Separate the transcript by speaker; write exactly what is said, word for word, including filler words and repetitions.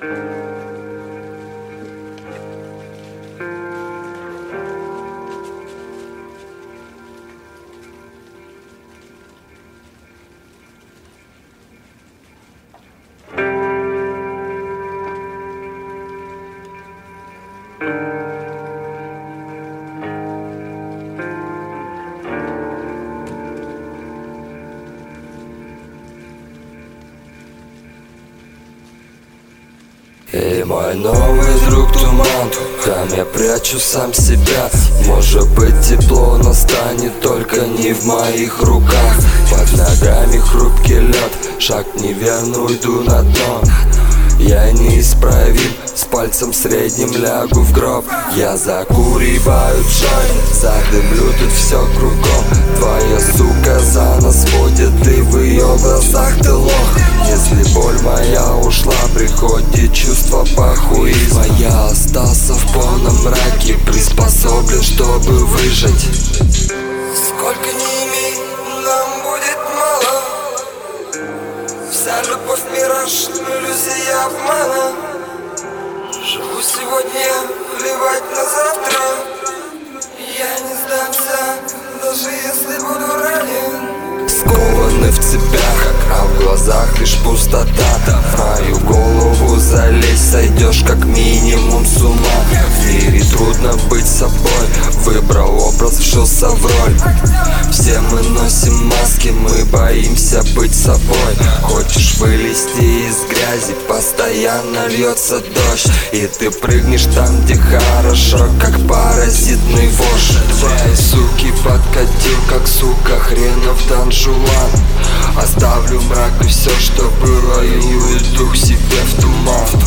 Speaker 1: И мой новый друг туман, там я прячу сам себя. Может быть тепло настанет, только не в моих руках. Под ногами хрупкий лед, шаг неверно, уйду на дно. Я неисправим, с пальцем средним лягу в гроб. Я закуриваю джойнт, задымлю тут все кругом. Твоя сука за нас водит, и в ее глазах ты лох. Если боль моя ушла, приходит чувство похуизма. Я остался в полном мраке, приспособлен, чтобы выжить.
Speaker 2: Сколько не имей, нам будет мало. Вся любовь мираж, иллюзия обмана. Живу сегодня, плевать на завтра. Я не сдамся, даже если буду ранен.
Speaker 1: Скованы в цепях, а в глазах лишь пустота. В мою голову залезть, сойдешь как минимум с ума. В мире трудно быть собой, выбрал образ, вшился в роль. Все мы носим маски, мы боимся быть собой. Хочешь вылезти из грязи, постоянно льется дождь. И ты прыгнешь там, где хорошо, как паразитный вошь. Твои суки подкатил, как сука хренов Дон Жуан. Оставлю мрак и все, что было, и уйду к себе в туман.